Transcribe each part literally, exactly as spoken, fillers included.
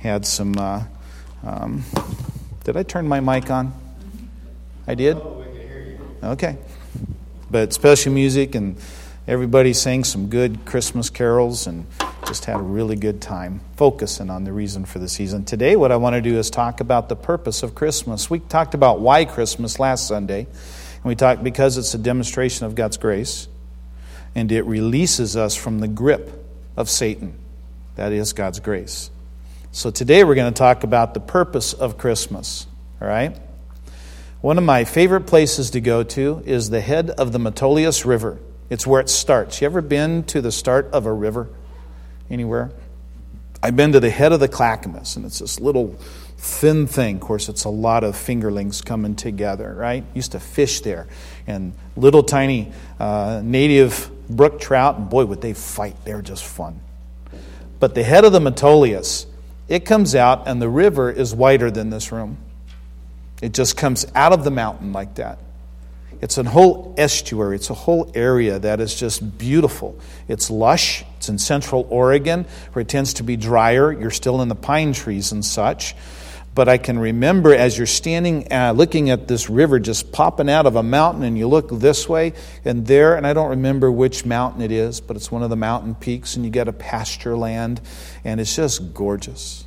had some, uh, um, did I turn my mic on? I did? Okay. But special music, and everybody sang some good Christmas carols and just had a really good time focusing on the reason for the season. Today what I want to do is talk about the purpose of Christmas. We talked about why Christmas last Sunday. And we talked because it's a demonstration of God's grace. And it releases us from the grip of Satan. That is God's grace. So today we're going to talk about the purpose of Christmas. All right? One of my favorite places to go to is the head of the Metolius River. It's where it starts. You ever been to the start of a river anywhere? I've been to the head of the Clackamas, and it's this little thin thing. Of course, it's a lot of fingerlings coming together, right? Used to fish there. And little tiny uh, native brook trout, and boy, would they fight. They're just fun. But the head of the Metolius, it comes out, and the river is wider than this room. It just comes out of the mountain like that. It's a whole estuary. It's a whole area that is just beautiful. It's lush. It's in central Oregon, where it tends to be drier. You're still in the pine trees and such. But I can remember as you're standing, uh, looking at this river just popping out of a mountain, and you look this way and there, and I don't remember which mountain it is, but it's one of the mountain peaks, and you get a pasture land, and it's just gorgeous.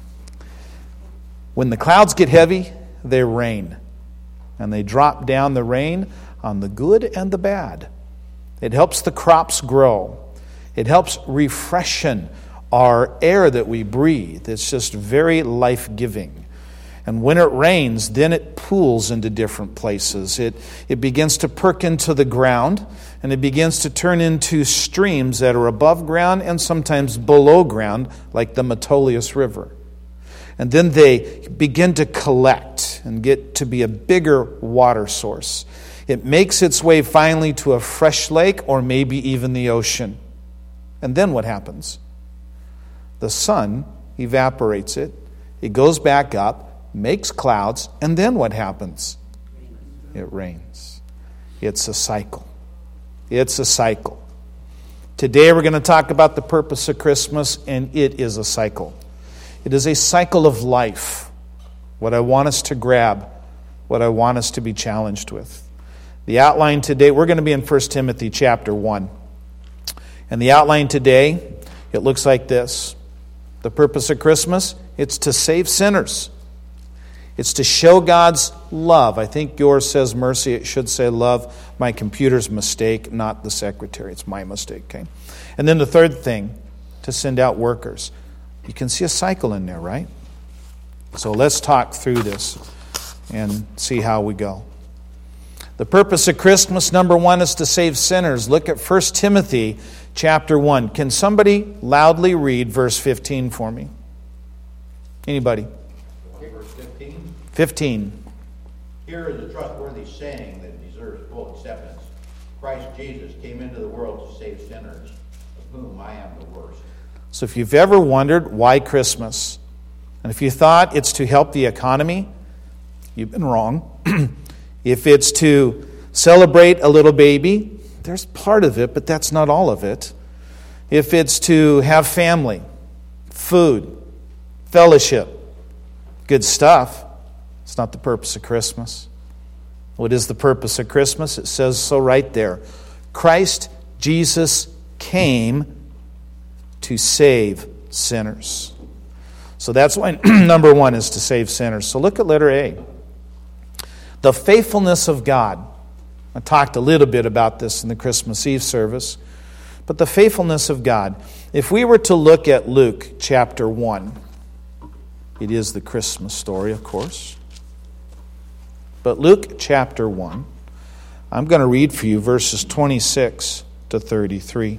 When the clouds get heavy, they rain. And they drop down the rain on the good and the bad. It helps the crops grow. It helps refreshen our air that we breathe. It's just very life-giving. And when it rains, then it pools into different places. It, it begins to perk into the ground, and it begins to turn into streams that are above ground and sometimes below ground, like the Metolius River. And then they begin to collect and get to be a bigger water source. It makes its way finally to a fresh lake or maybe even the ocean. And then what happens? The sun evaporates it. It goes back up, makes clouds, and then what happens? It rains. It's a cycle. It's a cycle. Today we're going to talk about the purpose of Christmas, and it is a cycle. It is a cycle of life. What I want us to grab, what I want us to be challenged with. The outline today, we're going to be in First Timothy chapter one. And the outline today, it looks like this. The purpose of Christmas, it's to save sinners. It's to show God's love. I think yours says mercy. It should say love. My computer's mistake, not the secretary. It's my mistake, okay? And then the third thing, to send out workers. You can see a cycle in there, right? So let's talk through this and see how we go. The purpose of Christmas, number one, is to save sinners. Look at First Timothy chapter one. Can somebody loudly read verse fifteen for me? Anybody? Verse fifteen. fifteen. Here is a trustworthy saying that deserves full acceptance. Christ Jesus came into the world to save sinners, of whom I am the worst. So if you've ever wondered why Christmas, and if you thought it's to help the economy, you've been wrong. If it's to celebrate a little baby, there's part of it, but that's not all of it. If it's to have family, food, fellowship, good stuff, it's not the purpose of Christmas. What is the purpose of Christmas? It says so right there. Christ Jesus came to save sinners. So that's why number one is to save sinners. So look at letter A. The faithfulness of God. I talked a little bit about this in the Christmas Eve service. But the faithfulness of God. If we were to look at Luke chapter one, it is the Christmas story, of course. But Luke chapter one, I'm going to read for you verses twenty-six to thirty-three.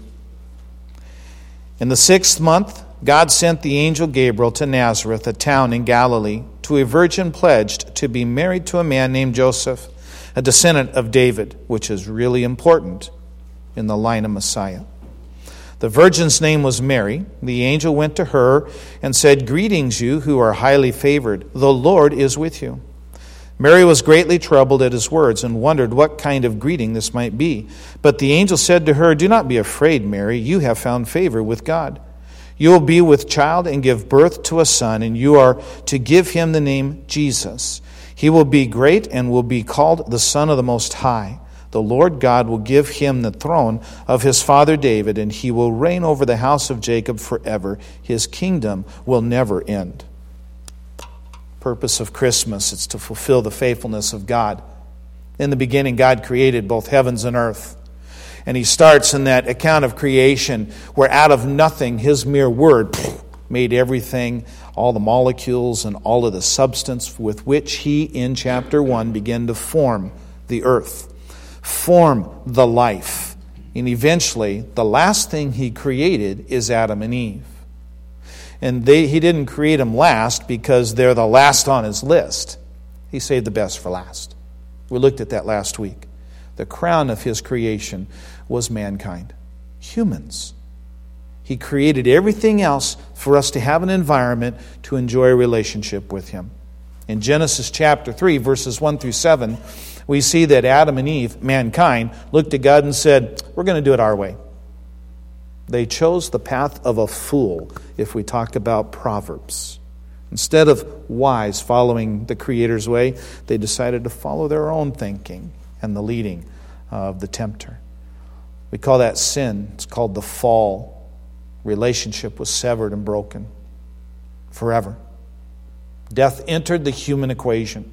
In the sixth month, God sent the angel Gabriel to Nazareth, a town in Galilee, to a virgin pledged to be married to a man named Joseph, a descendant of David, which is really important in the line of Messiah. The virgin's name was Mary. The angel went to her and said, "Greetings, you who are highly favored. The Lord is with you." Mary was greatly troubled at his words and wondered what kind of greeting this might be. But the angel said to her, "Do not be afraid, Mary. You have found favor with God. You will be with child and give birth to a son, and you are to give him the name Jesus. He will be great and will be called the Son of the Most High. The Lord God will give him the throne of his father David, and he will reign over the house of Jacob forever. His kingdom will never end. Purpose of Christmas, it's to fulfill the faithfulness of God. In the beginning, God created both heavens and earth. And he starts in that account of creation where out of nothing, his mere word made everything, all the molecules and all of the substance with which he, in chapter one, began to form the earth, form the life. And eventually, the last thing he created is Adam and Eve. And they, he didn't create them last because they're the last on his list. He saved the best for last. We looked at that last week. The crown of his creation was mankind, humans. He created everything else for us to have an environment to enjoy a relationship with him. In Genesis chapter three, verses one through seven, we see that Adam and Eve, mankind, looked at God and said, we're going to do it our way. They chose the path of a fool, if we talk about Proverbs. Instead of wise, following the Creator's way, they decided to follow their own thinking and the leading of the tempter. We call that sin. It's called the fall. Relationship was severed and broken forever. Death entered the human equation.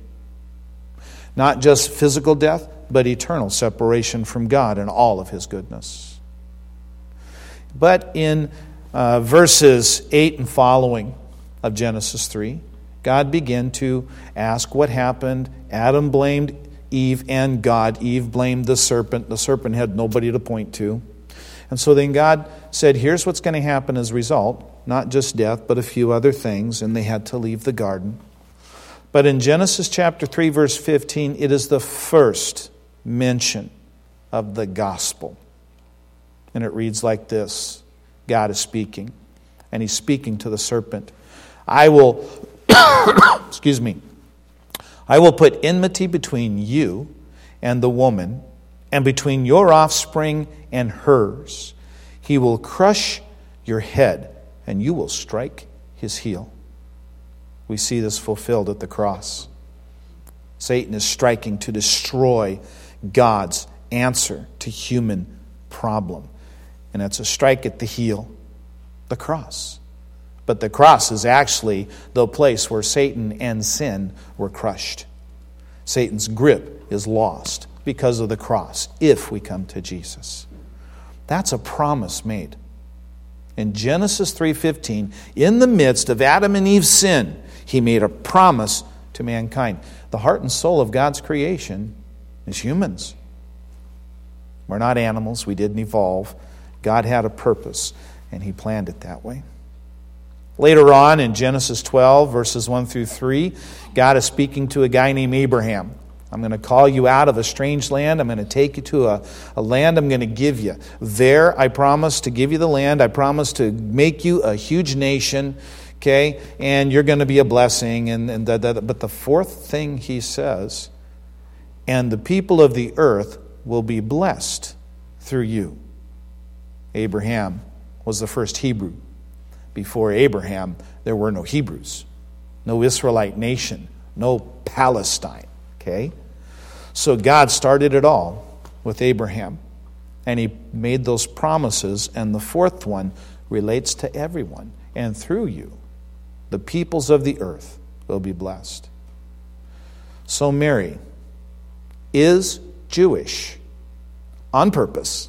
Not just physical death, but eternal separation from God and all of his goodness. But in uh, verses eight and following of Genesis three, God began to ask what happened. Adam blamed Eve and God. Eve blamed the serpent. The serpent had nobody to point to. And so then God said, here's what's going to happen as a result. Not just death, but a few other things. And they had to leave the garden. But in Genesis chapter three, verse fifteen, it is the first mention of the gospel. And it reads like this. God is speaking. And he's speaking to the serpent. I will, excuse me, I will put enmity between you and the woman, and between your offspring and hers. He will crush your head, and you will strike his heel. We see this fulfilled at the cross. Satan is striking to destroy God's answer to human problem. And it's a strike at the heel, the cross. But the cross is actually the place where Satan and sin were crushed. Satan's grip is lost because of the cross, if we come to Jesus. That's a promise made. In Genesis three fifteen, in the midst of Adam and Eve's sin, he made a promise to mankind. The heart and soul of God's creation is humans. We're not animals. We didn't evolve. God had a purpose, and he planned it that way. Later on in Genesis twelve, verses one through three, God is speaking to a guy named Abraham. I'm going to call you out of a strange land. I'm going to take you to a, a land I'm going to give you. There, I promise to give you the land. I promise to make you a huge nation, okay? And you're going to be a blessing. And, and da, da, da. But the fourth thing he says, and the people of the earth will be blessed through you. Abraham was the first Hebrew. Before Abraham, there were no Hebrews, no Israelite nation, no Palestine. Okay? So God started it all with Abraham. And he made those promises. And the fourth one relates to everyone. And through you, the peoples of the earth will be blessed. So Mary is Jewish on purpose.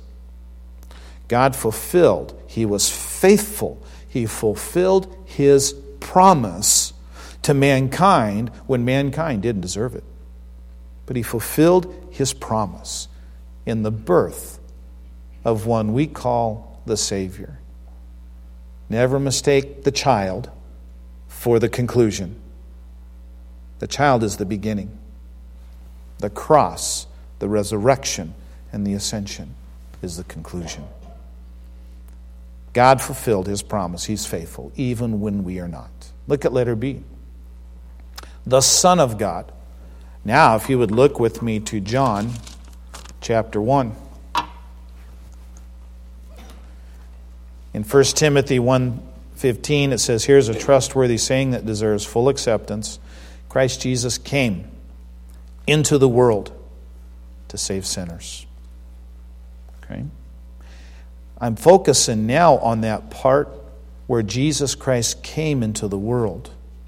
God fulfilled. He was faithful. He fulfilled his promise to mankind when mankind didn't deserve it. But he fulfilled his promise in the birth of one we call the Savior. Never mistake the child for the conclusion. The child is the beginning. The cross, the resurrection, and the ascension is the conclusion. God fulfilled his promise. He's faithful, even when we are not. Look at letter B. The Son of God. Now, if you would look with me to John chapter one. In First Timothy one fifteen, it says, here's a trustworthy saying that deserves full acceptance. Christ Jesus came into the world to save sinners. Okay? I'm focusing now on that part where Jesus Christ came into the world.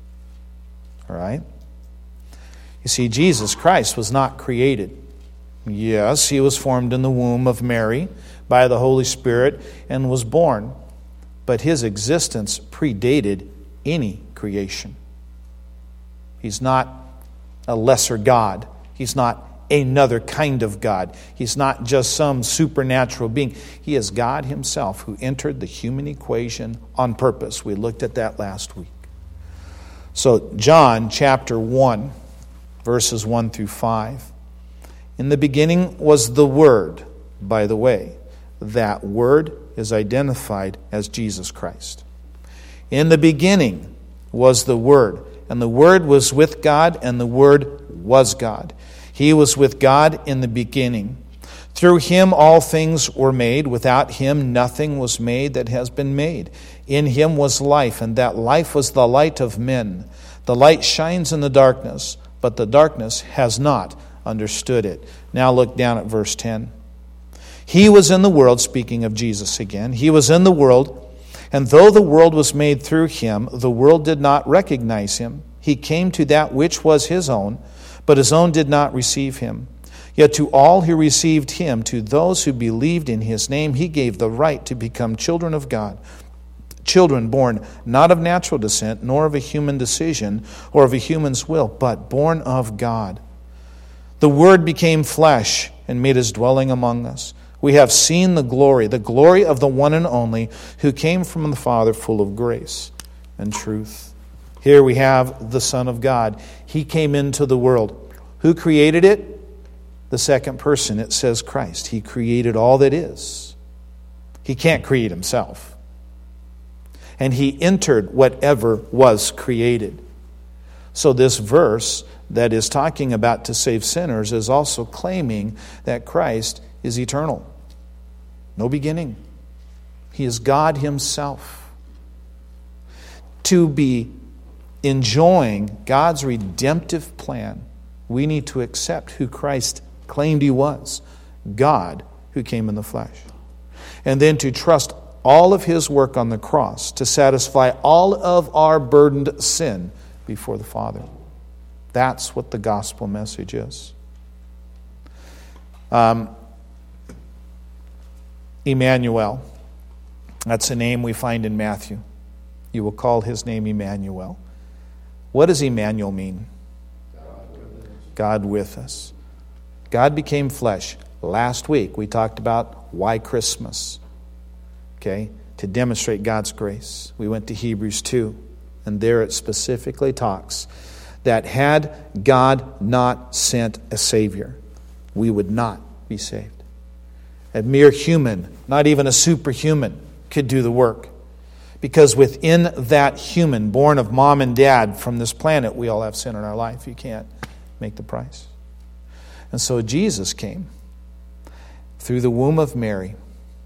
All right? You see, Jesus Christ was not created. Yes, he was formed in the womb of Mary by the Holy Spirit and was born. But his existence predated any creation. He's not a lesser God. He's not another kind of God. He's not just some supernatural being. He is God himself who entered the human equation on purpose. We looked at that last week. So John chapter one, verses one through five. In the beginning was the Word, by the way. That Word is identified as Jesus Christ. In the beginning was the Word, and the Word was with God, and the Word was God. He was with God in the beginning. Through him all things were made. Without him nothing was made that has been made. In him was life, and that life was the light of men. The light shines in the darkness, but the darkness has not understood it. Now look down at verse ten. He was in the world, speaking of Jesus again. He was in the world, and though the world was made through him, the world did not recognize him. He came to that which was his own, but his own did not receive him. Yet to all who received him, to those who believed in his name, he gave the right to become children of God. Children born not of natural descent, nor of a human decision, or of a human's will, but born of God. The Word became flesh and made his dwelling among us. We have seen the glory, the glory of the one and only, who came from the Father, full of grace and truth. Here we have the Son of God. He came into the world. Who created it? The second person, it says Christ. He created all that is. He can't create himself. And he entered whatever was created. So this verse that is talking about to save sinners is also claiming that Christ is eternal. No beginning. He is God himself. To be enjoying God's redemptive plan, we need to accept who Christ claimed he was, God who came in the flesh. And then to trust all of his work on the cross to satisfy all of our burdened sin before the Father. That's what the gospel message is. Um, Emmanuel, that's a name we find in Matthew. You will call his name Emmanuel. What does Emmanuel mean? God with us. God with us. God became flesh. Last week we talked about why Christmas. Okay? To demonstrate God's grace. We went to Hebrews two, and there it specifically talks that had God not sent a Savior, we would not be saved. A mere human, not even a superhuman, could do the work. Because within that human, born of mom and dad from this planet, we all have sin in our life. You can't make the price. And so Jesus came through the womb of Mary,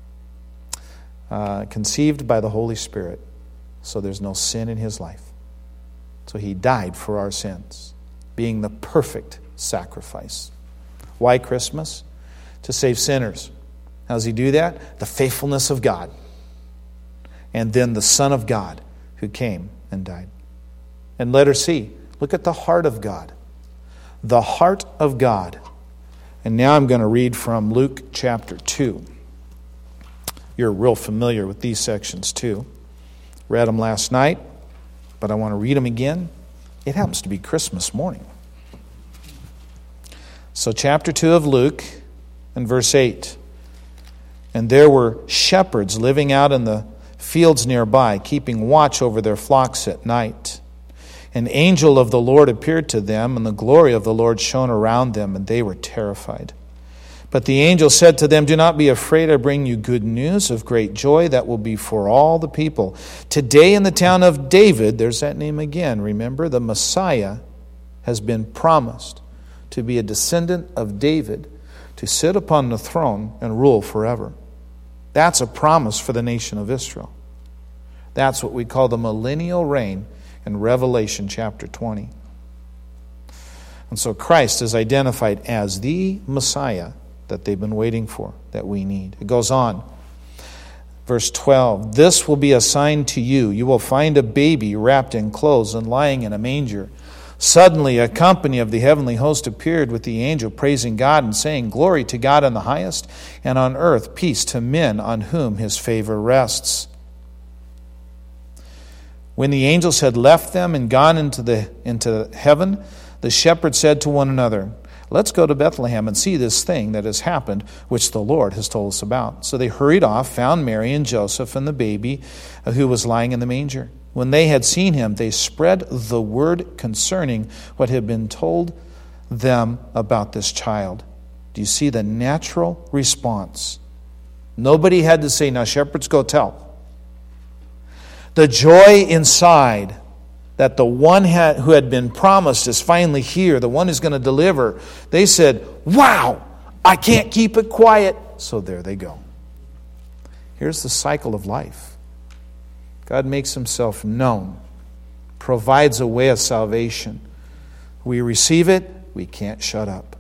uh, conceived by the Holy Spirit, so there's no sin in his life. So he died for our sins, being the perfect sacrifice. Why Christmas? To save sinners. How does he do that? The faithfulness of God. And then the Son of God who came and died. And letter C, look at the heart of God. The heart of God. And now I'm going to read from Luke chapter two. You're real familiar with these sections too. Read them last night, but I want to read them again. It happens to be Christmas morning. So chapter two of Luke and verse eight. And there were shepherds living out in the fields nearby, keeping watch over their flocks at night. An angel of the Lord appeared to them, and the glory of the Lord shone around them, and they were terrified. But the angel said to them, "Do not be afraid. I bring you good news of great joy that will be for all the people. Today in the town of David," there's that name again, remember, the Messiah has been promised to be a descendant of David, to sit upon the throne and rule forever. That's a promise for the nation of Israel. That's what we call the millennial reign in Revelation chapter twenty. And so Christ is identified as the Messiah that they've been waiting for, that we need. It goes on. Verse twelve, this will be a sign to you. You will find a baby wrapped in clothes and lying in a manger. Suddenly a company of the heavenly host appeared with the angel, praising God and saying, Glory to God in the highest, and on earth peace to men on whom his favor rests. When the angels had left them and gone into the into heaven, the shepherds said to one another, Let's go to Bethlehem and see this thing that has happened, which the Lord has told us about. So they hurried off, found Mary and Joseph and the baby who was lying in the manger. When they had seen him, they spread the word concerning what had been told them about this child. Do you see the natural response? Nobody had to say, now shepherds, go tell. The joy inside that the one had, who had been promised is finally here, the one who's going to deliver. They said, wow, I can't keep it quiet. So there they go. Here's the cycle of life. God makes himself known, provides a way of salvation. We receive it, we can't shut up.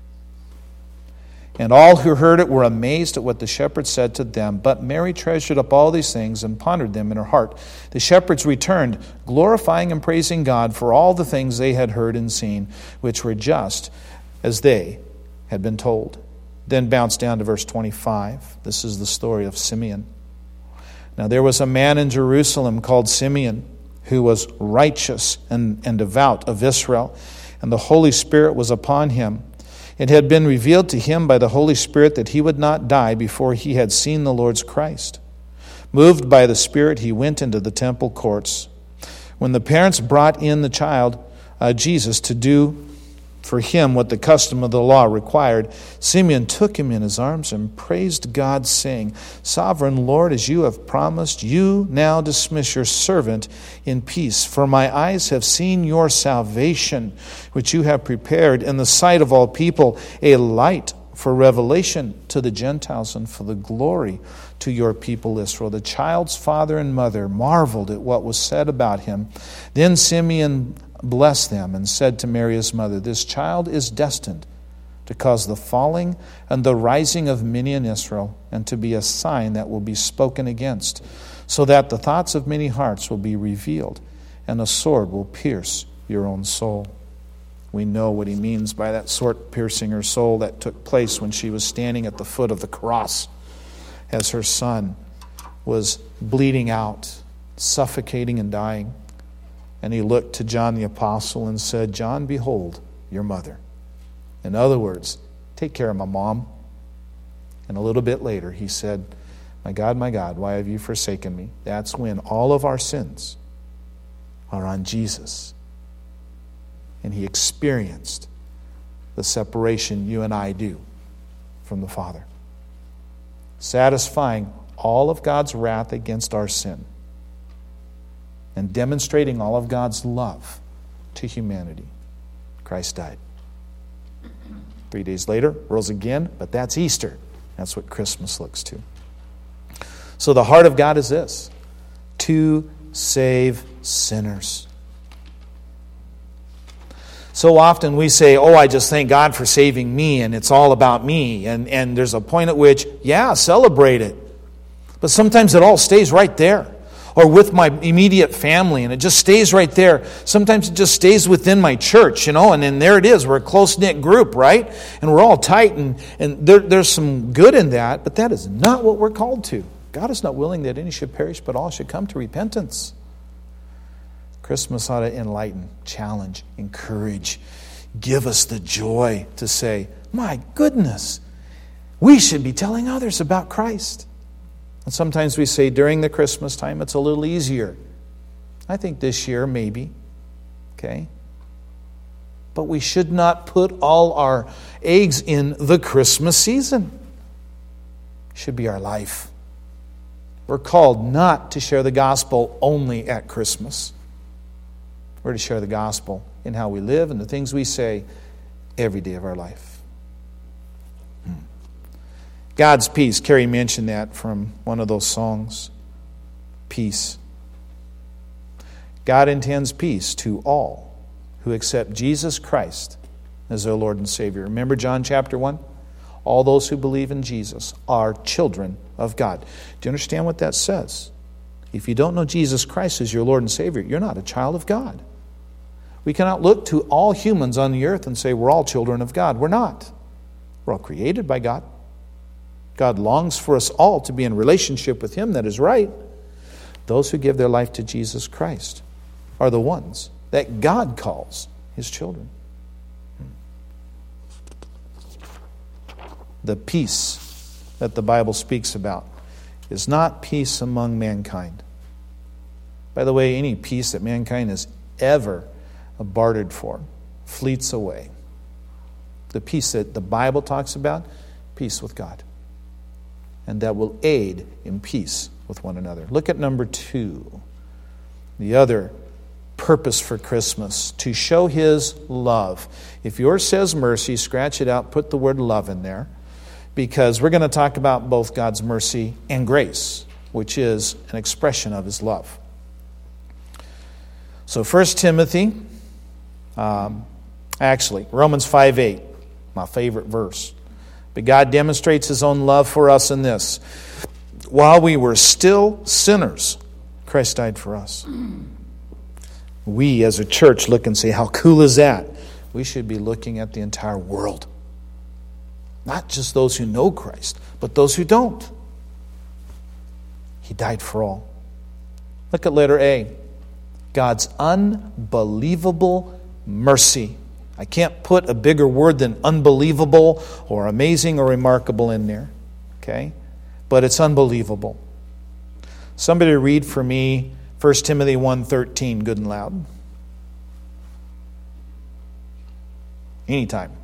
And all who heard it were amazed at what the shepherds said to them. But Mary treasured up all these things and pondered them in her heart. The shepherds returned, glorifying and praising God for all the things they had heard and seen, which were just as they had been told. Then bounce down to verse twenty-five. This is the story of Simeon. Now there was a man in Jerusalem called Simeon, who was righteous and, and devout of Israel, and the Holy Spirit was upon him. It had been revealed to him by the Holy Spirit that he would not die before he had seen the Lord's Christ. Moved by the Spirit, he went into the temple courts. When the parents brought in the child, uh, Jesus, to do for him what the custom of the law required, Simeon took him in his arms and praised God, saying, Sovereign Lord, as you have promised, you now dismiss your servant in peace. For my eyes have seen your salvation, which you have prepared in the sight of all people, a light for revelation to the Gentiles and for the glory to your people Israel. The child's father and mother marveled at what was said about him. Then Simeon blessed them and said to Mary his mother, This child is destined to cause the falling and the rising of many in Israel, and to be a sign that will be spoken against, so that the thoughts of many hearts will be revealed, and a sword will pierce your own soul. We know what he means by that sword piercing her soul that took place when she was standing at the foot of the cross as her son was bleeding out, suffocating and dying. And he looked to John the Apostle and said, John, behold your mother. In other words, take care of my mom. And a little bit later he said, My God, my God, why have you forsaken me? That's when all of our sins are on Jesus. And he experienced the separation you and I do from the Father, satisfying all of God's wrath against our sin, and demonstrating all of God's love to humanity. Christ died. Three days later, rose again, but that's Easter. That's what Christmas looks to. So the heart of God is this: to save sinners. So often we say, oh, I just thank God for saving me, and it's all about me. And, and there's a point at which, yeah, celebrate it. But sometimes it all stays right there. Or with my immediate family, and it just stays right there. Sometimes it just stays within my church, you know, and then there it is. We're a close-knit group, right? And we're all tight, and, and there, there's some good in that, but that is not what we're called to. God is not willing that any should perish, but all should come to repentance. Christmas ought to enlighten, challenge, encourage, give us the joy to say, my goodness, we should be telling others about Christ. And sometimes we say during the Christmas time it's a little easier. I think this year maybe. Okay? But we should not put all our eggs in the Christmas season. It should be our life. We're called not to share the gospel only at Christmas. We're to share the gospel in how we live and the things we say every day of our life. God's peace. Carrie mentioned that from one of those songs. Peace. God intends peace to all who accept Jesus Christ as their Lord and Savior. Remember John chapter one? All those who believe in Jesus are children of God. Do you understand what that says? If you don't know Jesus Christ as your Lord and Savior, you're not a child of God. We cannot look to all humans on the earth and say we're all children of God. We're not. We're all created by God. God longs for us all to be in relationship with Him. That is right. Those who give their life to Jesus Christ are the ones that God calls His children. The peace that the Bible speaks about is not peace among mankind. By the way, any peace that mankind has ever bartered for fleets away. The peace that the Bible talks about, peace with God. And that will aid in peace with one another. Look at number two. The other purpose for Christmas, to show His love. If yours says mercy, scratch it out, put the word love in there. Because we're going to talk about both God's mercy and grace, which is an expression of His love. So First Timothy, um, actually, Romans five eight, my favorite verse. But God demonstrates His own love for us in this. While we were still sinners, Christ died for us. We as a church look and say, how cool is that? We should be looking at the entire world. Not just those who know Christ, but those who don't. He died for all. Look at letter A. God's unbelievable mercy. I can't put a bigger word than unbelievable or amazing or remarkable in there. Okay? But it's unbelievable. Somebody read for me First Timothy one thirteen, good and loud. Anytime.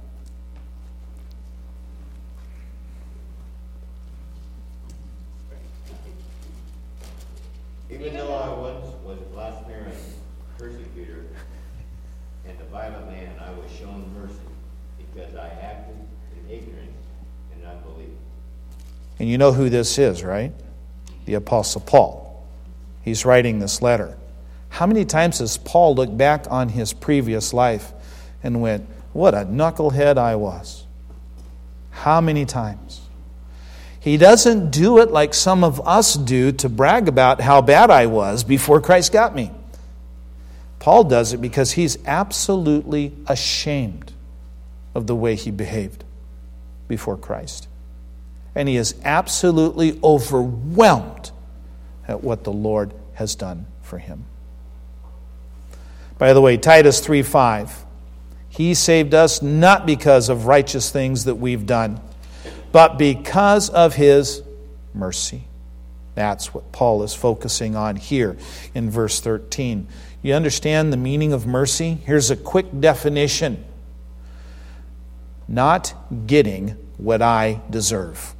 Even though I once was a blasphemer and persecutor and a violent man, I was shown mercy because I acted in ignorance and unbelief. And you know who this is, right? The Apostle Paul. He's writing this letter. How many times has Paul looked back on his previous life and went, what a knucklehead I was? How many times? He doesn't do it like some of us do to brag about how bad I was before Christ got me. Paul does it because he's absolutely ashamed of the way he behaved before Christ. And he is absolutely overwhelmed at what the Lord has done for him. By the way, Titus three five, He saved us not because of righteous things that we've done, but because of His mercy. That's what Paul is focusing on here in verse thirteen. You understand the meaning of mercy? Here's a quick definition. Not getting what I deserve.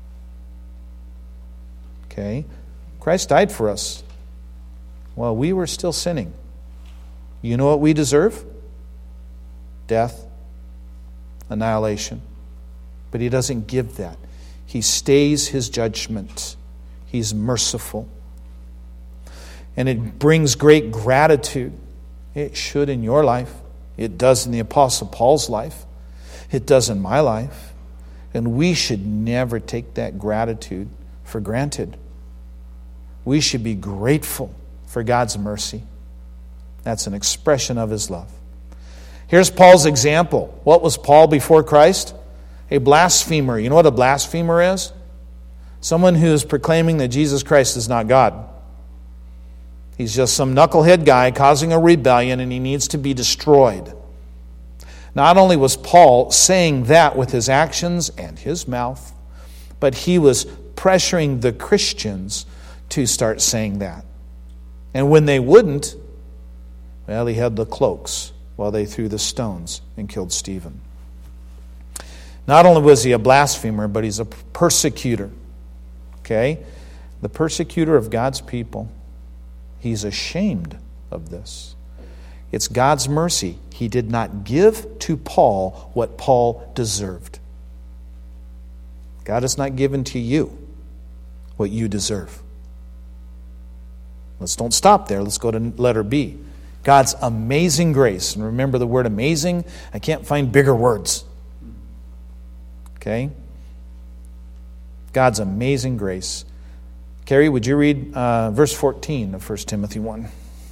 Okay? Christ died for us while we were still sinning. You know what we deserve? Death, annihilation. But He doesn't give that. He stays His judgment. He's merciful. And it brings great gratitude. It should in your life. It does in the Apostle Paul's life. It does in my life. And we should never take that gratitude for granted. We should be grateful for God's mercy. That's an expression of His love. Here's Paul's example. What was Paul before Christ? A blasphemer. You know what a blasphemer is? Someone who is proclaiming that Jesus Christ is not God. He's just some knucklehead guy causing a rebellion and he needs to be destroyed. Not only was Paul saying that with his actions and his mouth, but he was pressuring the Christians to start saying that. And when they wouldn't, well, he had the cloaks while they threw the stones and killed Stephen. Not only was he a blasphemer, but he's a persecutor. Okay? The persecutor of God's people. He's ashamed of this. It's God's mercy. He did not give to Paul what Paul deserved. God has not given to you what you deserve. Let's don't stop there. Let's go to letter B. God's amazing grace. And remember the word amazing? I can't find bigger words. Okay? God's amazing grace. Carrie, would you read uh, verse fourteen of First Timothy one?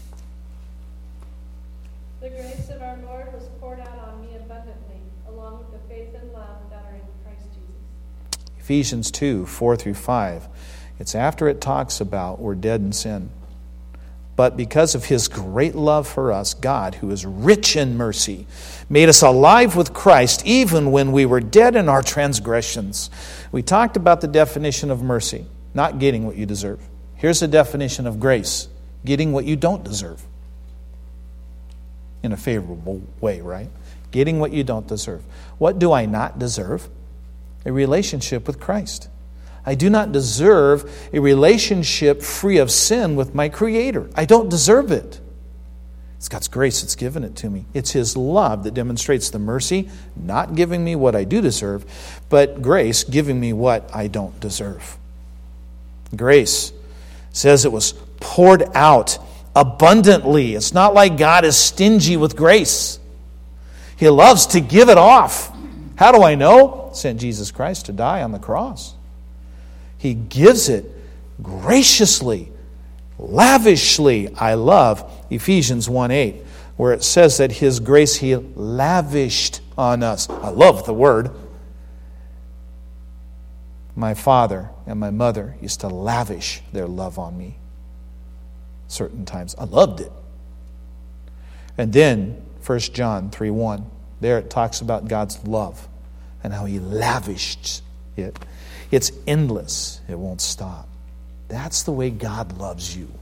The grace of our Lord was poured out on me abundantly, along with the faith and love that are in Christ Jesus. Ephesians two, four through five. It's after it talks about we're dead in sin. But because of His great love for us, God, who is rich in mercy, made us alive with Christ even when we were dead in our transgressions. We talked about the definition of mercy, not getting what you deserve. Here's the definition of grace, getting what you don't deserve. In a favorable way, right? Getting what you don't deserve. What do I not deserve? A relationship with Christ. I do not deserve a relationship free of sin with my Creator. I don't deserve it. It's God's grace that's given it to me. It's His love that demonstrates the mercy, not giving me what I do deserve, but grace giving me what I don't deserve. Grace says it was poured out abundantly. It's not like God is stingy with grace. He loves to give it off. How do I know? Sent Jesus Christ to die on the cross. He gives it graciously, lavishly. I love Ephesians one eight, where it says that His grace He lavished on us. I love the word. My father and my mother used to lavish their love on me certain times. I loved it. And then First John three one, there it talks about God's love and how He lavished it. It's endless. It won't stop. That's the way God loves you.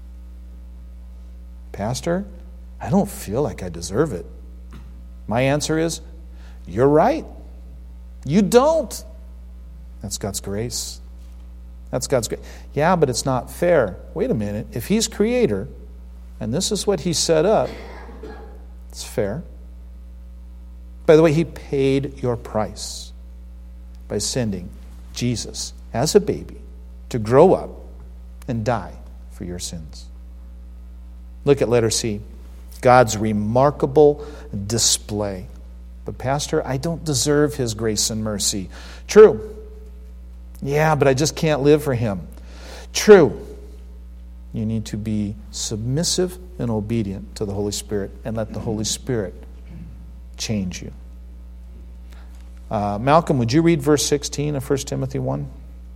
Pastor, I don't feel like I deserve it. My answer is, you're right. You don't. That's God's grace. That's God's grace. Yeah, but it's not fair. Wait a minute. If He's Creator, and this is what He set up, it's fair. By the way, He paid your price by sending Jesus as a baby to grow up and die for your sins. Look at letter C. God's remarkable display. But Pastor, I don't deserve His grace and mercy. True. Yeah, but I just can't live for Him. True. You need to be submissive and obedient to the Holy Spirit and let the Holy Spirit change you. Uh, Malcolm, would you read verse sixteen of First Timothy one?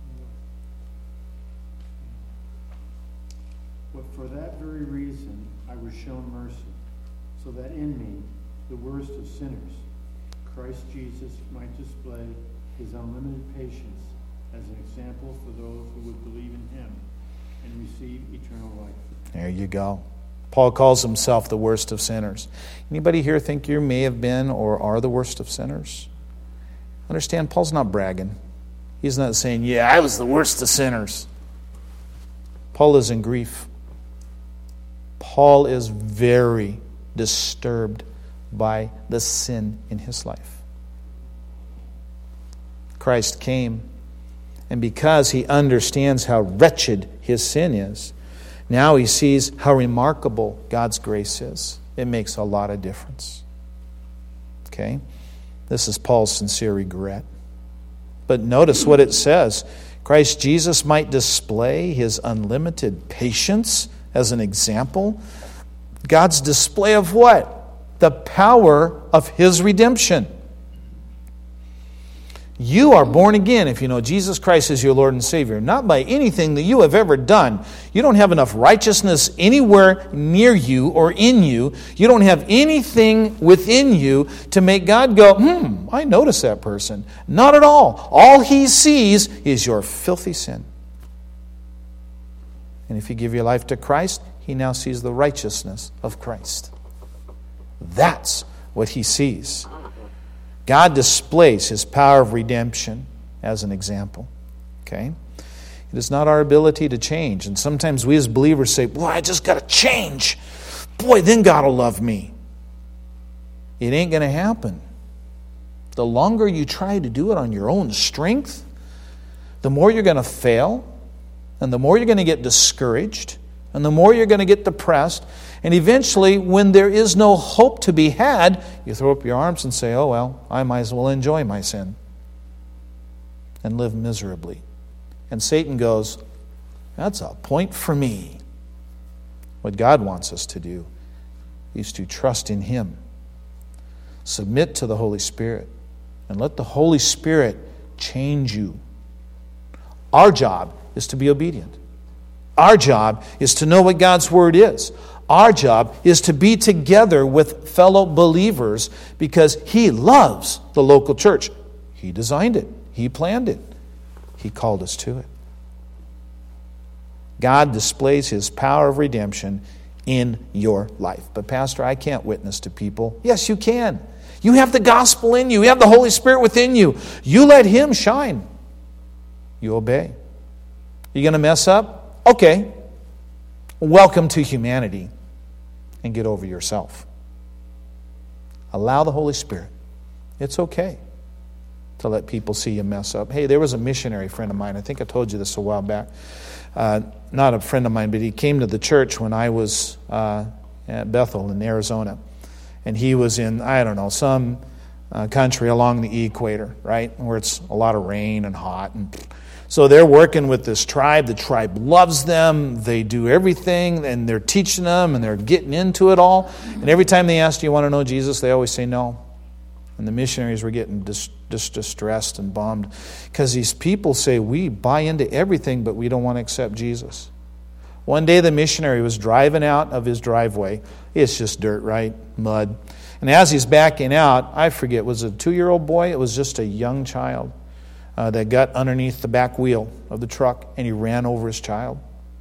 But for that very reason I was shown mercy, so that in me, the worst of sinners, Christ Jesus might display His unlimited patience as an example for those who would believe in Him and receive eternal life. There you go. Paul calls himself the worst of sinners. Anybody here think you may have been or are the worst of sinners? Understand, Paul's not bragging. He's not saying, yeah, I was the worst of sinners. Paul is in grief. Paul is very disturbed by the sin in his life. Christ came, and because he understands how wretched his sin is, now he sees how remarkable God's grace is. It makes a lot of difference. Okay? This is Paul's sincere regret. But notice what it says. Christ Jesus might display His unlimited patience as an example. God's display of what? The power of His redemption. You are born again if you know Jesus Christ is your Lord and Savior, not by anything that you have ever done. You don't have enough righteousness anywhere near you or in you. You don't have anything within you to make God go, hmm, I notice that person. Not at all. All He sees is your filthy sin. And if you give your life to Christ, He now sees the righteousness of Christ. That's what He sees. God displays His power of redemption as an example. Okay? It is not our ability to change. And sometimes we as believers say, boy, I just got to change. Boy, then God will love me. It ain't going to happen. The longer you try to do it on your own strength, the more you're going to fail, and the more you're going to get discouraged, And the more you're going to get depressed. And eventually, when there is no hope to be had, you throw up your arms and say, oh, well, I might as well enjoy my sin and live miserably. And Satan goes, that's a point for me. What God wants us to do is to trust in Him, submit to the Holy Spirit, and let the Holy Spirit change you. Our job is to be obedient. Our job is to know what God's Word is. Our job is to be together with fellow believers because He loves the local church. He designed it. He planned it. He called us to it. God displays His power of redemption in your life. But Pastor, I can't witness to people. Yes, you can. You have the gospel in you. You have the Holy Spirit within you. You let Him shine. You obey. You going to mess up? Okay. Welcome to humanity. And get over yourself. Allow the Holy Spirit. It's okay to let people see you mess up. Hey, there was a missionary friend of mine. I think I told you this a while back. Uh, not a friend of mine, but he came to the church when I was uh, at Bethel in Arizona. And he was in, I don't know, some uh, country along the equator, right? Where it's a lot of rain and hot. And so they're working with this tribe. The tribe loves them. They do everything, and they're teaching them, and they're getting into it all. And every time they ask, do you want to know Jesus? They always say no. And the missionaries were getting dis- dis- distressed and bummed because these people say, we buy into everything, but we don't want to accept Jesus. One day the missionary was driving out of his driveway. It's just dirt, right? Mud. And as he's backing out, I forget, was it a two-year-old boy? It was just a young child uh, that got underneath the back wheel of the truck, and he ran over his child.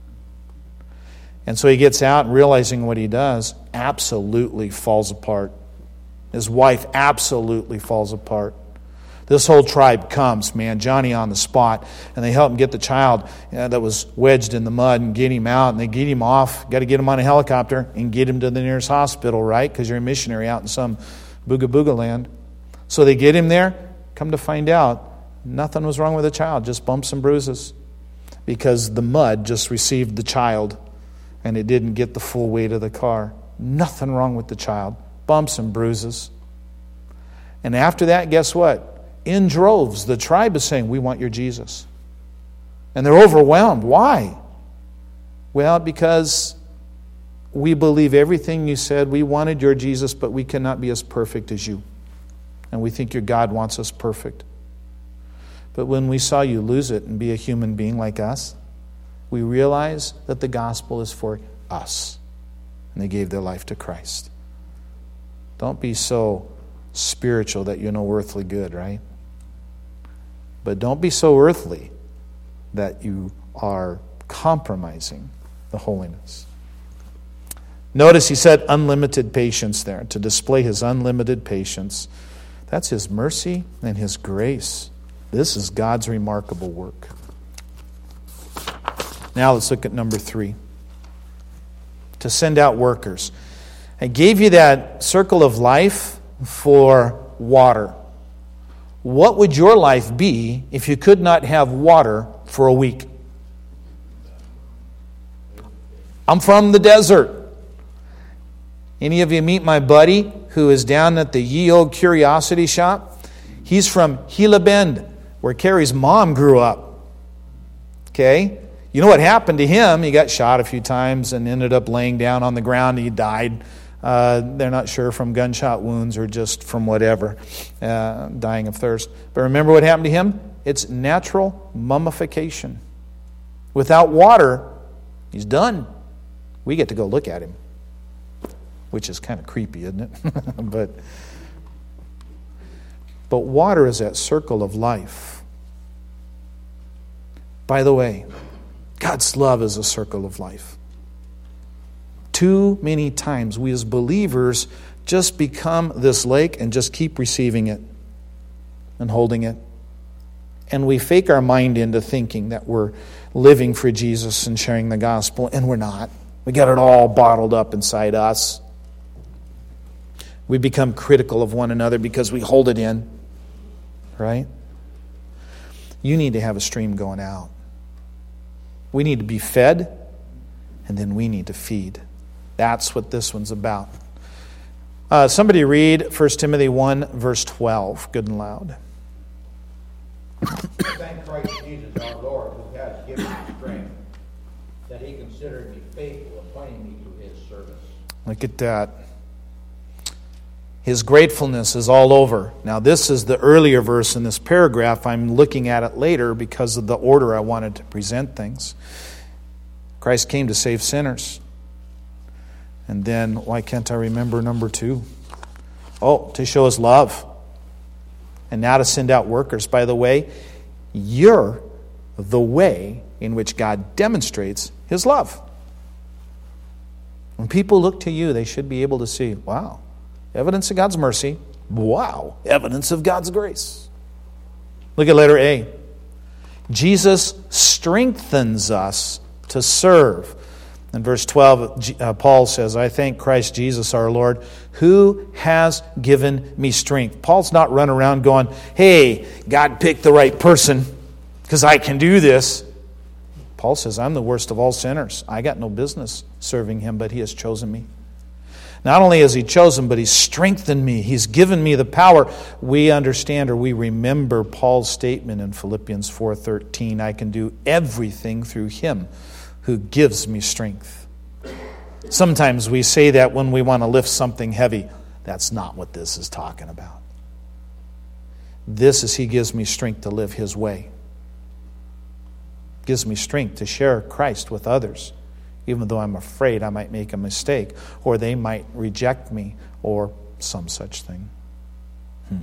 And so he gets out, and realizing what he does, absolutely falls apart. His wife absolutely falls apart. This whole tribe comes, man, Johnny on the spot, and they help him get the child uh, that was wedged in the mud and get him out, and they get him off. Got to get him on a helicopter and get him to the nearest hospital, right? Because you're a missionary out in some booga booga land. So they get him there. Come to find out, nothing was wrong with the child, just bumps and bruises, because the mud just received the child, and it didn't get the full weight of the car. Nothing wrong with the child. Bumps and bruises. And after that, guess what? In droves, the tribe is saying, we want your Jesus. And they're overwhelmed. Why? Well, because we believe everything you said. We wanted your Jesus, but we cannot be as perfect as you. And we think your God wants us perfect. But when we saw you lose it and be a human being like us, we realize that the gospel is for us. And they gave their life to Christ. Don't be so spiritual that you're no earthly good, right? But don't be so earthly that you are compromising the holiness. Notice he said unlimited patience there, to display His unlimited patience. That's His mercy and His grace. This is God's remarkable work. Now let's look at number three. To send out workers. I gave you that circle of life for water. What would your life be if you could not have water for a week? I'm from the desert. Any of you meet my buddy who is down at the Ye Old Curiosity Shop? He's from Gila Bend, where Carrie's mom grew up. Okay? You know what happened to him? He got shot a few times and ended up laying down on the ground. He died. Uh, they're not sure from gunshot wounds or just from whatever, uh, dying of thirst. But remember what happened to him? It's natural mummification. Without water, he's done. We get to go look at him, which is kind of creepy, isn't it? but, but water is that circle of life. By the way, God's love is a circle of life. Too many times we as believers just become this lake and just keep receiving it and holding it. And we fake our mind into thinking that we're living for Jesus and sharing the gospel, and we're not. We got it all bottled up inside us. We become critical of one another because we hold it in, right? You need to have a stream going out. We need to be fed, and then we need to feed. That's what this one's about. Uh, somebody read First Timothy one, verse twelve, good and loud. Thank Christ Jesus our Lord, who has given me strength, that he considered me faithful, appointing me to his service. Look at that. His gratefulness is all over. Now, this is the earlier verse in this paragraph. I'm looking at it later because of the order I wanted to present things. Christ came to save sinners. And then, why can't I remember number two? Oh, to show his love. And now to send out workers. By the way, you're the way in which God demonstrates his love. When people look to you, they should be able to see, wow, evidence of God's mercy. Wow, evidence of God's grace. Look at letter A. Jesus strengthens us to serve. In verse twelve, uh, Paul says, I thank Christ Jesus our Lord, who has given me strength. Paul's not running around going, hey, God picked the right person because I can do this. Paul says, I'm the worst of all sinners. I got no business serving him, but he has chosen me. Not only has he chosen, but he's strengthened me. He's given me the power. We understand or we remember Paul's statement in Philippians four thirteen, I can do everything through him who gives me strength. Sometimes we say that when we want to lift something heavy. That's not what this is talking about. This is he gives me strength to live his way. Gives me strength to share Christ with others, even though I'm afraid I might make a mistake, or they might reject me, or some such thing. Hmm.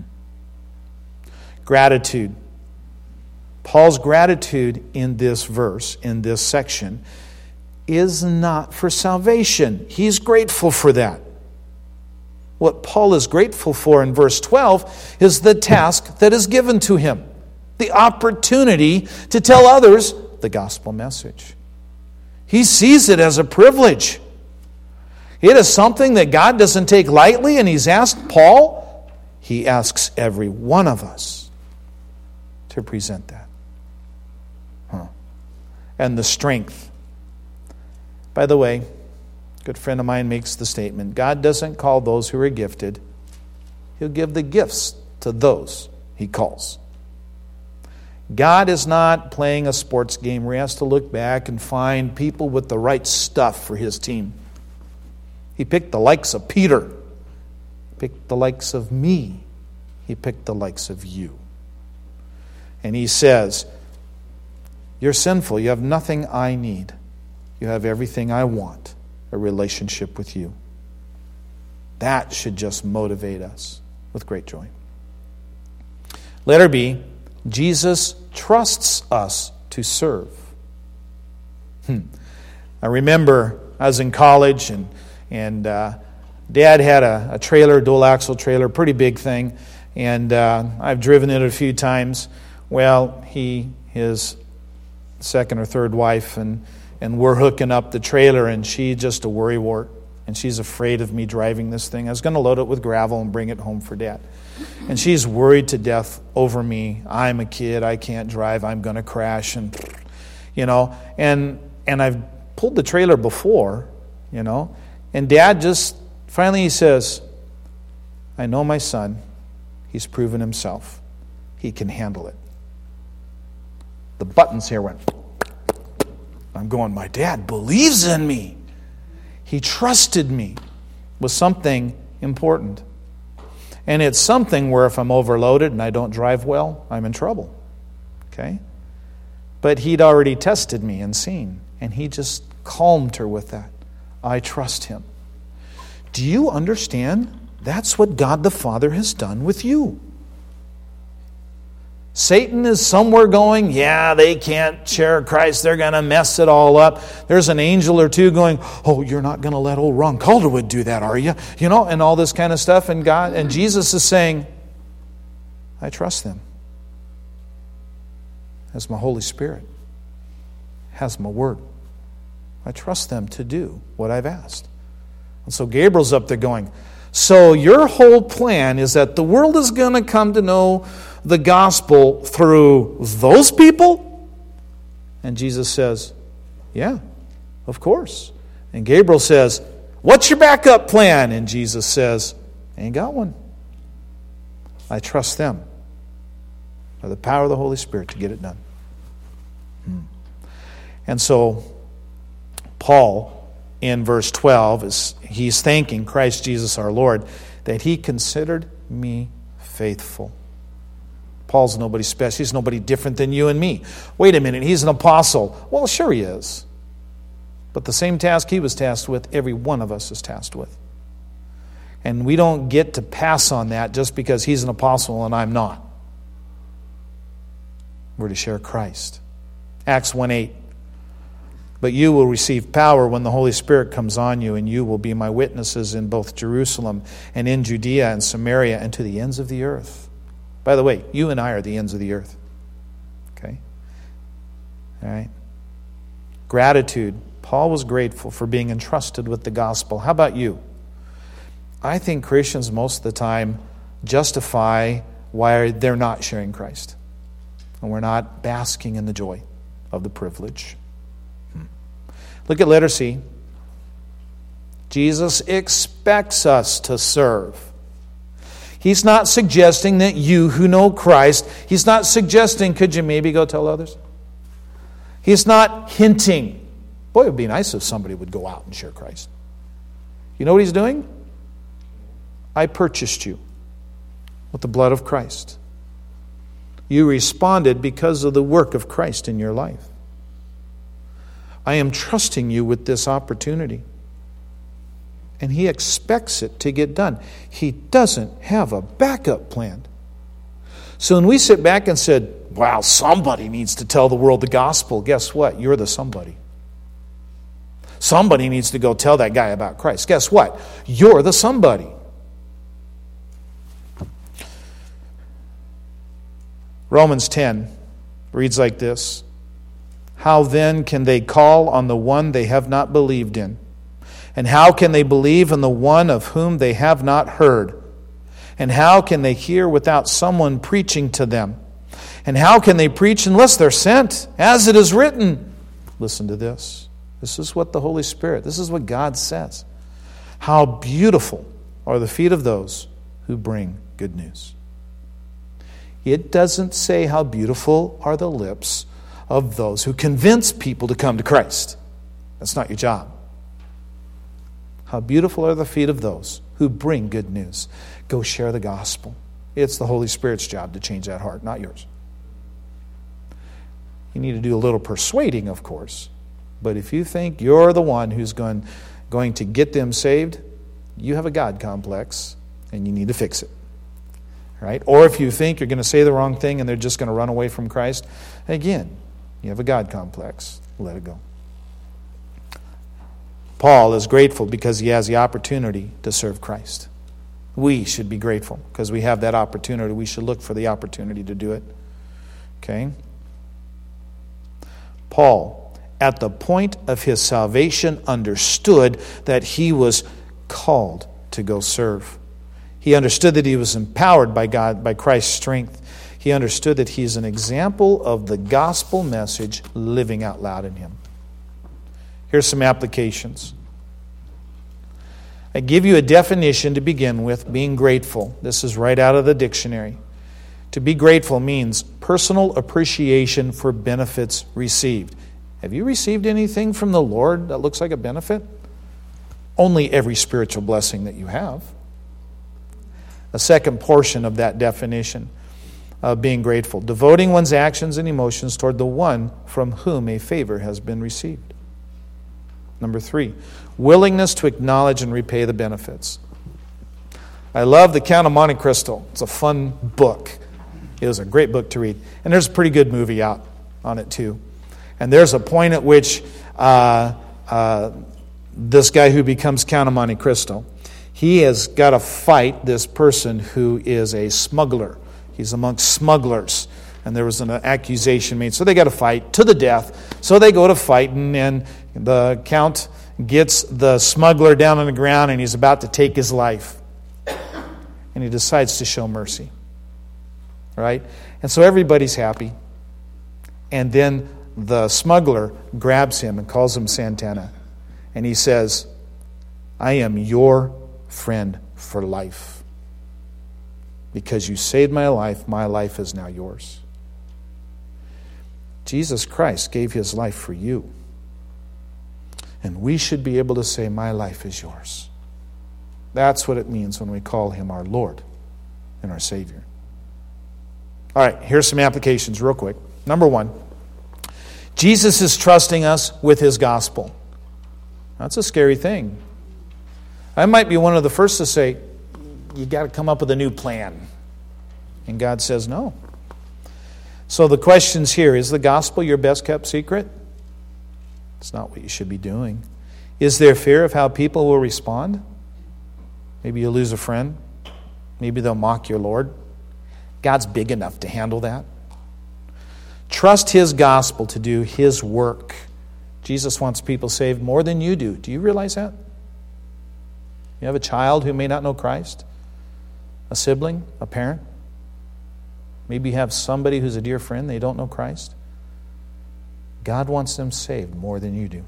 Gratitude. Paul's gratitude in this verse, in this section, is not for salvation. He's grateful for that. What Paul is grateful for in verse twelve is the task that is given to him, the opportunity to tell others the gospel message. He sees it as a privilege. It is something that God doesn't take lightly, and he's asked Paul, he asks every one of us to present that. Huh. And the strength. By the way, a good friend of mine makes the statement, God doesn't call those who are gifted. He'll give the gifts to those he calls. God is not playing a sports game where he has to look back and find people with the right stuff for his team. He picked the likes of Peter. He picked the likes of me. He picked the likes of you. And he says, you're sinful. You have nothing I need. You have everything I want, a relationship with you. That should just motivate us with great joy. Letter B, Jesus trusts us to serve. Hmm. I remember I was in college and and uh, Dad had a, a trailer, dual axle trailer, pretty big thing, and uh, I've driven it a few times. Well, he, his second or third wife, and and we're hooking up the trailer, and she's just a worrywart, and she's afraid of me driving this thing. I was going to load it with gravel and bring it home for Dad. And she's worried to death over me. I'm a kid. I can't drive. I'm going to crash. And, you know, and and I've pulled the trailer before, you know. And Dad just, finally he says, I know my son. He's proven himself. He can handle it. The buttons here went. I'm going, my dad believes in me. He trusted me with something important. And it's something where if I'm overloaded and I don't drive well, I'm in trouble. Okay? But he'd already tested me and seen. And he just calmed her with that. I trust him. Do you understand? That's what God the Father has done with you. Satan is somewhere going, yeah, they can't share Christ. They're going to mess it all up. There's an angel or two going, oh, you're not going to let old Ron Calderwood do that, are you? You know, and all this kind of stuff. And God and Jesus is saying, I trust them. As my Holy Spirit has my word. I trust them to do what I've asked. And so Gabriel's up there going, so your whole plan is that the world is going to come to know the gospel through those people? And Jesus says, yeah, of course. And Gabriel says, what's your backup plan? And Jesus says, ain't got one. I trust them by the power of the Holy Spirit to get it done. Hmm. And so, Paul, in verse twelve, is he's thanking Christ Jesus our Lord that he considered me faithful. Paul's nobody special. He's nobody different than you and me. Wait a minute, he's an apostle. Well, sure he is. But the same task he was tasked with, every one of us is tasked with. And we don't get to pass on that just because he's an apostle and I'm not. We're to share Christ. Acts one eight. But you will receive power when the Holy Spirit comes on you, and you will be my witnesses in both Jerusalem and in Judea and Samaria and to the ends of the earth. By the way, you and I are the ends of the earth. Okay? All right? Gratitude. Paul was grateful for being entrusted with the gospel. How about you? I think Christians most of the time justify why they're not sharing Christ. And we're not basking in the joy of the privilege. Hmm. Look at letter C. Jesus expects us to serve. He's not suggesting that you who know Christ, he's not suggesting, could you maybe go tell others? He's not hinting. Boy, it would be nice if somebody would go out and share Christ. You know what he's doing? I purchased you with the blood of Christ. You responded because of the work of Christ in your life. I am trusting you with this opportunity. And he expects it to get done. He doesn't have a backup plan. So when we sit back and said, wow, somebody needs to tell the world the gospel, guess what? You're the somebody. Somebody needs to go tell that guy about Christ. Guess what? You're the somebody. Romans ten reads like this. How then can they call on the one they have not believed in? And how can they believe in the one of whom they have not heard? And how can they hear without someone preaching to them? And how can they preach unless they're sent? As it is written. Listen to this. This is what the Holy Spirit, this is what God says. How beautiful are the feet of those who bring good news. It doesn't say how beautiful are the lips of those who convince people to come to Christ. That's not your job. How beautiful are the feet of those who bring good news. Go share the gospel. It's the Holy Spirit's job to change that heart, not yours. You need to do a little persuading, of course. But if you think you're the one who's going, going to get them saved, you have a God complex, and you need to fix it. Right? Or if you think you're going to say the wrong thing and they're just going to run away from Christ, again, you have a God complex. Let it go. Paul is grateful because he has the opportunity to serve Christ. We should be grateful because we have that opportunity. We should look for the opportunity to do it. Okay? Paul, at the point of his salvation, understood that he was called to go serve. He understood that he was empowered by God, by Christ's strength. He understood that he is an example of the gospel message living out loud in him. Here's some applications. I give you a definition to begin with, being grateful. This is right out of the dictionary. To be grateful means personal appreciation for benefits received. Have you received anything from the Lord that looks like a benefit? Only every spiritual blessing that you have. A second portion of that definition of being grateful. Devoting one's actions and emotions toward the one from whom a favor has been received. Number three, willingness to acknowledge and repay the benefits. I love The Count of Monte Cristo. It's a fun book. It was a great book to read. And there's a pretty good movie out on it too. And there's a point at which uh, uh, this guy who becomes Count of Monte Cristo, he has got to fight this person who is a smuggler. He's amongst smugglers. And there was an accusation made. So they got to fight to the death. So they go to fighting, and the Count gets the smuggler down on the ground, and he's about to take his life. And he decides to show mercy. Right? And so everybody's happy. And then the smuggler grabs him and calls him Santana. And he says, I am your friend for life. Because you saved my life, my life is now yours. Jesus Christ gave his life for you. And we should be able to say, my life is yours. That's what it means when we call him our Lord and our Savior. All right, here's some applications real quick. Number one, Jesus is trusting us with his gospel. That's a scary thing. I might be one of the first to say, you got to come up with a new plan. And God says no. So the questions here, is the gospel your best kept secret? It's not what you should be doing. Is there fear of how people will respond? Maybe you'll lose a friend. Maybe they'll mock your Lord. God's big enough to handle that. Trust his gospel to do his work. Jesus wants people saved more than you do. Do you realize that? You have a child who may not know Christ? A sibling? A parent? Maybe you have somebody who's a dear friend, they don't know Christ. God wants them saved more than you do.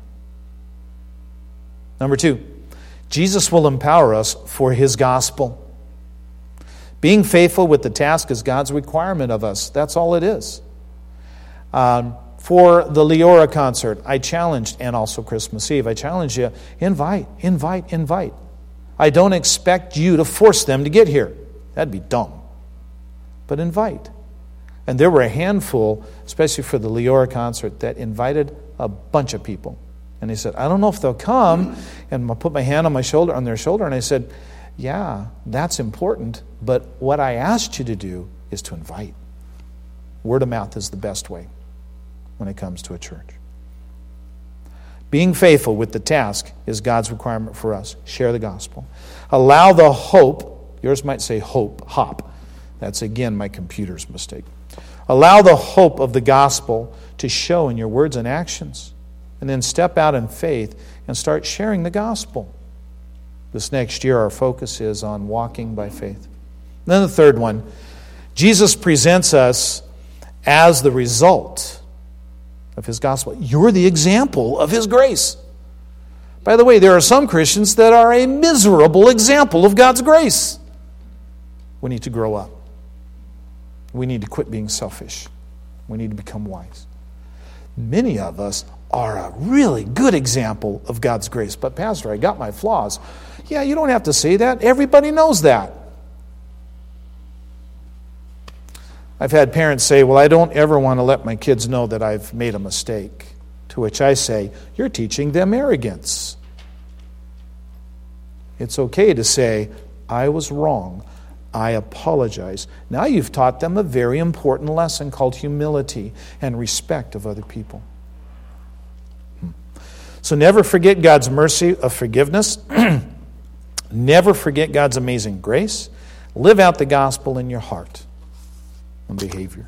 Number two, Jesus will empower us for his gospel. Being faithful with the task is God's requirement of us. That's all it is. Um, for the Leora concert, I challenged, and also Christmas Eve, I challenged you, invite, invite, invite. I don't expect you to force them to get here. That'd be dumb. But invite. And there were a handful, especially for the Leora concert, that invited a bunch of people. And they said, I don't know if they'll come. And I put my hand on my shoulder, on their shoulder, and I said, yeah, that's important. But what I asked you to do is to invite. Word of mouth is the best way when it comes to a church. Being faithful with the task is God's requirement for us. Share the gospel. Allow the hope, yours might say hope, hop. That's again my computer's mistake. Allow the hope of the gospel to show in your words and actions. And then step out in faith and start sharing the gospel. This next year our focus is on walking by faith. And then the third one, Jesus presents us as the result of his gospel. You're the example of his grace. By the way, there are some Christians that are a miserable example of God's grace. We need to grow up. We need to quit being selfish. We need to become wise. Many of us are a really good example of God's grace. But Pastor, I got my flaws. Yeah, you don't have to say that. Everybody knows that. I've had parents say, well, I don't ever want to let my kids know that I've made a mistake. To which I say, you're teaching them arrogance. It's okay to say, I was wrong. I apologize. Now you've taught them a very important lesson called humility and respect of other people. So never forget God's mercy of forgiveness. Never forget God's amazing grace. Live out the gospel in your heart and behavior.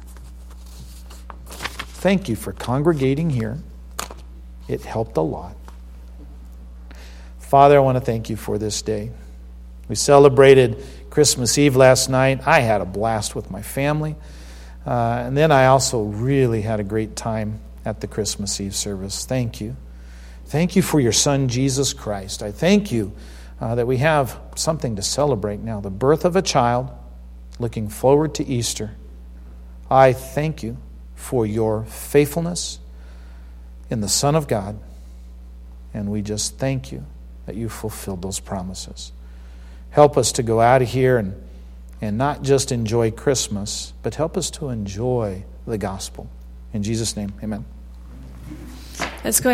Thank you for congregating here. It helped a lot. Father, I want to thank you for this day. We celebrated Christmas Eve last night. I had a blast with my family. Uh, and then I also really had a great time at the Christmas Eve service. Thank you. Thank you for your Son, Jesus Christ. I thank you uh, that we have something to celebrate now, the birth of a child, looking forward to Easter. I thank you for your faithfulness in the Son of God, and we just thank you that you fulfilled those promises. Help us to go out of here and, and not just enjoy Christmas, but help us to enjoy the gospel. In Jesus' name, amen. Let's go